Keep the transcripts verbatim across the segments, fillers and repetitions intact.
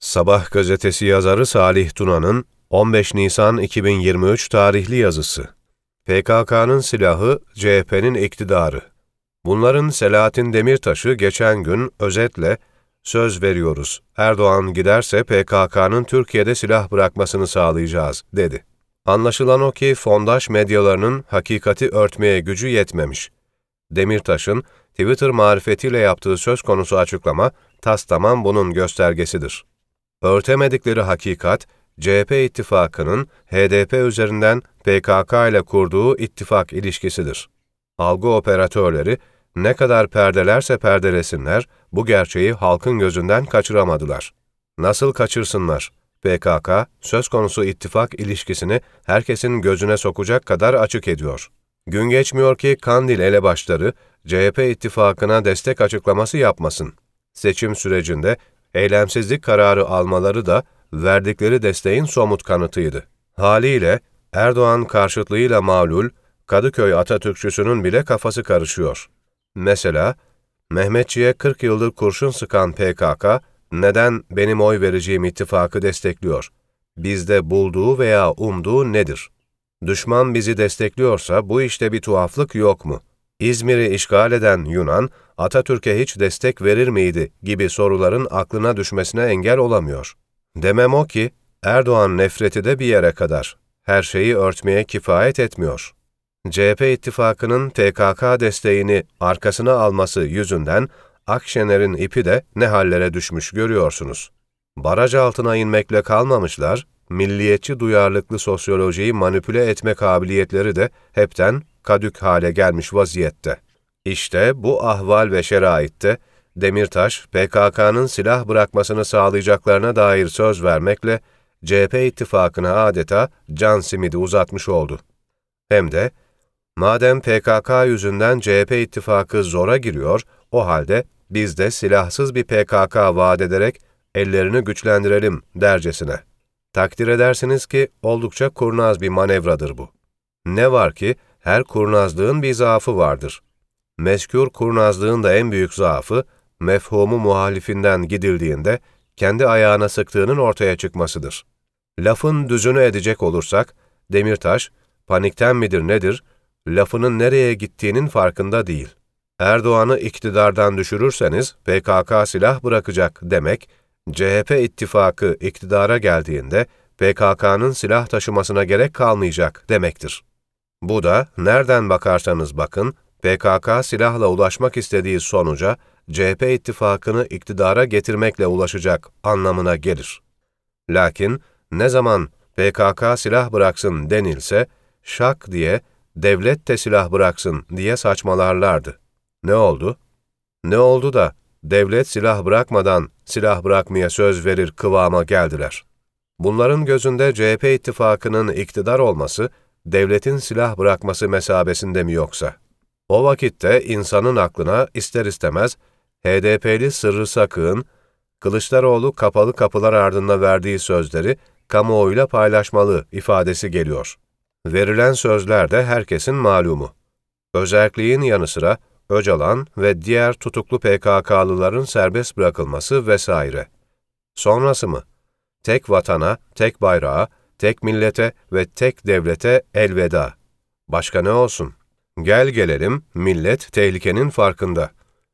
Sabah gazetesi yazarı Salih Tuna'nın on beş Nisan iki bin yirmi üç tarihli yazısı. P K K'nın silahı, C H P'nin iktidarı. Bunların Selahattin Demirtaş'ı geçen gün özetle söz veriyoruz. Erdoğan giderse P K K'nın Türkiye'de silah bırakmasını sağlayacağız, dedi. Anlaşılan o ki fondaş medyalarının hakikati örtmeye gücü yetmemiş. Demirtaş'ın Twitter marifetiyle yaptığı söz konusu açıklama tastamam bunun göstergesidir. Örtemedikleri hakikat, C H P ittifakının H D P üzerinden P K K ile kurduğu ittifak ilişkisidir. Algı operatörleri ne kadar perdelerse perdelesinler, bu gerçeği halkın gözünden kaçıramadılar. Nasıl kaçırsınlar? P K K, söz konusu ittifak ilişkisini herkesin gözüne sokacak kadar açık ediyor. Gün geçmiyor ki Kandil elebaşları C H P ittifakına destek açıklaması yapmasın. Seçim sürecinde eylemsizlik kararı almaları da verdikleri desteğin somut kanıtıydı. Haliyle Erdoğan karşıtlığıyla mağlul, Kadıköy Atatürkçüsünün bile kafası karışıyor. Mesela, Mehmetçiğe kırk yıldır kurşun sıkan P K K, neden benim oy vereceğim ittifakı destekliyor? Bizde bulduğu veya umduğu nedir? Düşman bizi destekliyorsa bu işte bir tuhaflık yok mu? İzmir'i işgal eden Yunan, Atatürk'e hiç destek verir miydi gibi soruların aklına düşmesine engel olamıyor. Demem o ki, Erdoğan nefreti de bir yere kadar. Her şeyi örtmeye kifayet etmiyor. C H P ittifakının P K K desteğini arkasına alması yüzünden Akşener'in ipi de ne hallere düşmüş görüyorsunuz. Baraj altına inmekle kalmamışlar, milliyetçi duyarlılıklı sosyolojiyi manipüle etme kabiliyetleri de hepten kadük hale gelmiş vaziyette. İşte bu ahval ve şeraitte Demirtaş, P K K'nın silah bırakmasını sağlayacaklarına dair söz vermekle C H P ittifakına adeta can simidi uzatmış oldu. Hem de, madem P K K yüzünden C H P ittifakı zora giriyor, o halde biz de silahsız bir P K K vaat ederek ellerini güçlendirelim dercesine. Takdir edersiniz ki oldukça kurnaz bir manevradır bu. Ne var ki her kurnazlığın bir zaafı vardır. Mezkür kurnazlığın da en büyük zaafı, mefhumu muhalifinden gidildiğinde kendi ayağına sıktığının ortaya çıkmasıdır. Lafın düzünü edecek olursak, Demirtaş, panikten midir nedir, lafının nereye gittiğinin farkında değil. Erdoğan'ı iktidardan düşürürseniz P K K silah bırakacak demek, C H P ittifakı iktidara geldiğinde P K K'nın silah taşımasına gerek kalmayacak demektir. Bu da nereden bakarsanız bakın, P K K silahla ulaşmak istediği sonuca C H P ittifakını iktidara getirmekle ulaşacak anlamına gelir. Lakin ne zaman P K K silah bıraksın denilse, şak diye devlet de silah bıraksın diye saçmalarlardı. Ne oldu? Ne oldu da devlet silah bırakmadan silah bırakmaya söz verir kıvama geldiler. Bunların gözünde C H P ittifakının iktidar olması, devletin silah bırakması mesabesinde mi yoksa? O vakitte insanın aklına ister istemez H D P'li Sırrı Sakık'ın Kılıçdaroğlu kapalı kapılar ardında verdiği sözleri kamuoyuyla paylaşmalı ifadesi geliyor. Verilen sözler de herkesin malumu. Özerkliğin yanı sıra Öcalan ve diğer tutuklu P K K'lıların serbest bırakılması vesaire. Sonrası mı? Tek vatana, tek bayrağa, tek millete ve tek devlete elveda. Başka ne olsun? Gel gelelim, millet tehlikenin farkında.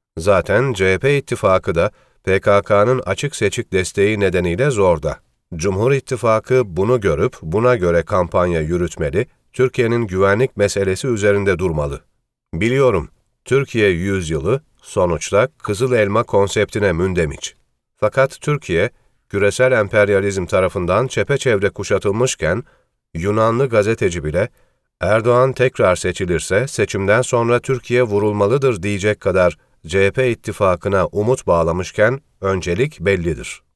Zaten C H P ittifakı da P K K'nın açık seçik desteği nedeniyle zorda. Cumhur İttifakı bunu görüp buna göre kampanya yürütmeli, Türkiye'nin güvenlik meselesi üzerinde durmalı. Biliyorum, Türkiye yüzyılı sonuçta Kızıl Elma konseptine mündemiş. Fakat Türkiye, küresel emperyalizm tarafından çepeçevre kuşatılmışken, Yunanlı gazeteci bile, Erdoğan tekrar seçilirse seçimden sonra Türkiye vurulmalıdır diyecek kadar C H P ittifakına umut bağlamışken öncelik bellidir.